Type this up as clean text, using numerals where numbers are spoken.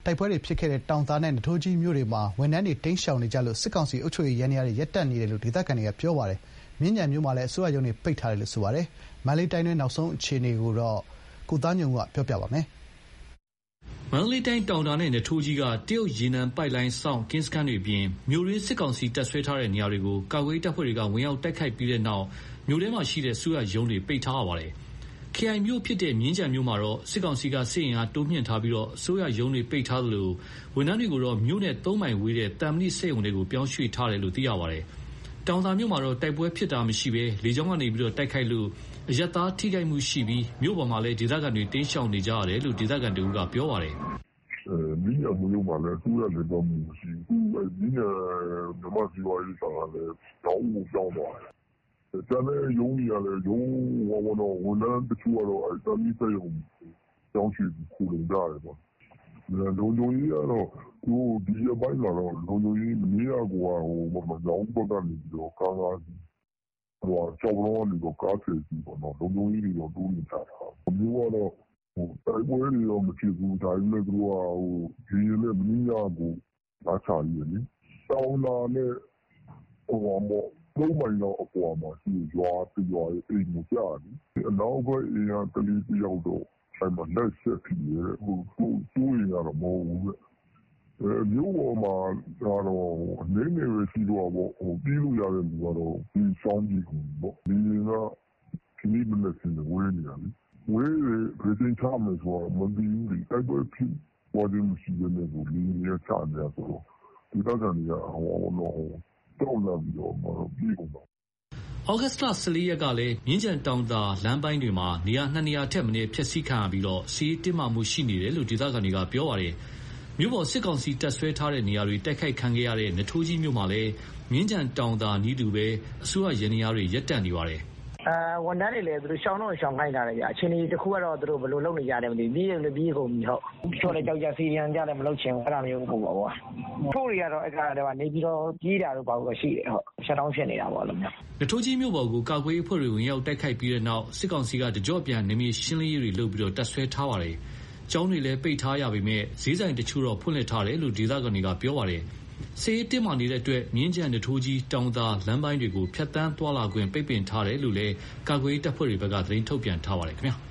တိုက်ပွဲတွေဖြစ်ခဲ့တဲ့တောင်သာနဲ့နထိုးကြီးမြို့တွေမှာဝန်ထမ်းတွေတိမ်းရှောင်နေကြလို့စစ်ကောင်စီအုပ်ချုပ်ရေးယန္တရားတွေရပ်တန့်နေတယ်လို့ဒေသခံတွေကပြောပါတယ်။မြင်းခြံမြို့မှာလည်းအစိုးရရုံးတွေပိတ်ထားတယ်လို့ဆိုပါတယ်။မန္တလေးတိုင်းတွင်းနောက်ဆုံးအခြေအနေကိုကိုသားညုံကပြောပြပါမယ်။မန္တလေးတိုင်းတောင်တာနဲ့နထိုးကြီးကတရုတ်ရေနံပိုက်လိုင်းစောင့်ကင်းစခန်းတွေအပြင်မြို့ရင်းစစ်ကောင်စီတပ်ဆွဲထားတဲ့နေရာတွေကိုကာကွယ်တပ်ဖွဲ့တွေကဝင်ရောက်တိုက်ခိုက်ပြီးတဲ့နောက်မြို့ထဲမှာရှိတဲ့အစိုးရရုံးတွေပိတ်ထားရပါတယ်။ ခရိုင်မြို့ဖြစ်တဲ့မြင်းခြံမြို့မှာတော့စစ်ကောင်စီကစစ်အင်အားတိုးမြှင့်ထားပြီးအစိုးရရုံးတွေပိတ်ထားသလိုဝန်ထမ်းတွေကိုတော့မြို့နဲ့3မိုင်ဝေးတဲ့တံမဏိစက်ရုံတွေကိုပြောင်းရွှေ့ထားတယ်လို့သိရပါတယ်။တောင်သာမြို့မှာတော့တိုက်ပွဲဖြစ်တာမရှိဘဲလေကြောင်းကနေတိုက်ခိုက်လို့အရပ်သားထိခိုက်မှုရှိပြီးမြို့ပေါ်မှာလည်းဒေသခံတွေတင်းရှောင်နေကြရတယ်လို့ဒေသခံတွေကပြောပါတယ်။မြင်းခြံမြို့မှာလည်းအစိုးရလက်တော်မှုမရှိဘူး။မြင်းခြံဓမ္မစီဝါရေးဆောင်ကလည်းတောင်းကိုကြောင်းသွားတယ်။ကျန်တဲ့ရုံးတွေကလည်းရုံးဝန်ထမ်းတချို့ကတော့တံမဏိစက်ရုံပြောင်းရွှေ့ပြီးခိုလုံကြတယ်ပေါ့။လုံခြုံရေးကတော့ဒီရက်ပိုင်းမှာတော့လုံခြုံရေးမနေ့ကကိုကညောင်ဘက်ကနေကားကားစီကျောက်လုံးကနေကားဆယ်စီးပေါ့နော်လုံခြုံရေးတွေတော့တိုးနေကြတာ။မြို့ကတော့တိုက်ပွဲတွေတော့မဖြစ်ဘူးဒါပေမဲ့သူတို့ကရေနဲ့မင်းရကိုလာချရည်လေတောင်းလာနဲ့3မိုင်တော့အပေါ်မှာရှိရွာတရွာရဲ့အိမ်ကိုကြားတယ်အနောက်ဘက်အိမ်ကကလေးတယောက်တော့အဲ့မှာလက်ဆက်ပြီးစိုးရင်ကတော့မဟုတ်ဘူးမြို့ပေါ်မှာကတော့အနေနဲ့ပဲရှိတော့ပြီးလို့ရတဲ့လူကတော့ပြီးဆောင်ပြီးပေါ့ဒီကခဏမနဲ့ဆင်းဝေးနေရတယ်ဝေးရေတင်ချမယ်ဆိုတော့မပြီးဘူးတိုက်ပွဲဖြစ်ပေါ်တယ်မရှိတဲ့လူတွေရချနေဆိုတော့ဒီတော့ကနေတောင်းလာပြီးတော့ပြီးကုန်တော့ဩဂတ်စ်လ14ရက်ကလည်းမြင်းခြံတောင်သာလမ်းပိုင်းတွေမှာနေရာ2နေရာထက်မနည်းဖျက်ဆီးခံရပြီးစီးတင်းမာမှုရှိနေတယ်လို့ဒေသခံတွေကပြောပါတယ်။မြို့ပေါ်စစ်ကောင်စီတပ်ဆွဲထားတဲ့နေရာတွေတိုက်ခိုက်ခံခဲ့ရတဲ့နထိုးကြီးမြို့မှာလည်းမြင်းခြံတောင်သာနီးတူပဲအစိုးရရန်ရာတွေရပ်တန့်နေပါတယ်။ဝန်ထမ်းတွေလည်းသူတို့ရှောင်းတော့ရှောင်းခိုင်းတာလေဗျအချိန်ကြီးတစ်ခုကတော့သူတို့ဘယ်လိုလုပ်နေကြတယ်မသိဘူးပြီးရင်ပြီးကုန်ပြီဟုတ်ချို့လည်းကြောက်ကြစီရန်ကြလည်းမလုပ်ချင်ဘူးအဲ့ဒါမျိုးပေါ့ကွာထို့တွေကတော့အဲ့ကနေပြီးတော့ကြီးတာတော့ဘာလို့ရှိတယ်ဟုတ်ရှက်တောင်းဖြစ်နေတာပေါ့လို့မျိုးနထိုးကြီးမြို့ပေါ်ကိုကာကွယ်အဖွဲ့တွေဝင်ရောက်တိုက်ခိုက်ပြီးတဲ့နောက်စစ်ကောင်စီကတကြော့ပြန်နေမြေရှင်းလင်းရေးတွေလုပ်ပြီးတပ်ဆွဲထားပါတယ်။ကျောင်းတွေလည်းပိတ်ထားရပေမဲ့ဈေးဆိုင်တချို့တော့ဖွင့်လှစ်ထားတယ်လို့ဒေသခံတွေကပြောပါတယ်။စစ်ရေးတင်းမာနေတဲ့အတွက်မြင်းခြံနထိုးကြီးတောင်သာလမ်းပိုင်းတွေကိုဖျက်ဆီးသွားလာခွင့်ပိတ်ပင်ထားတယ်လို့လည်းကာကွယ်တပ်ဖွဲ့တွေဘက်ကသတင်းထုတ်ပြန်ထားပါတယ်ခင်ဗျာ။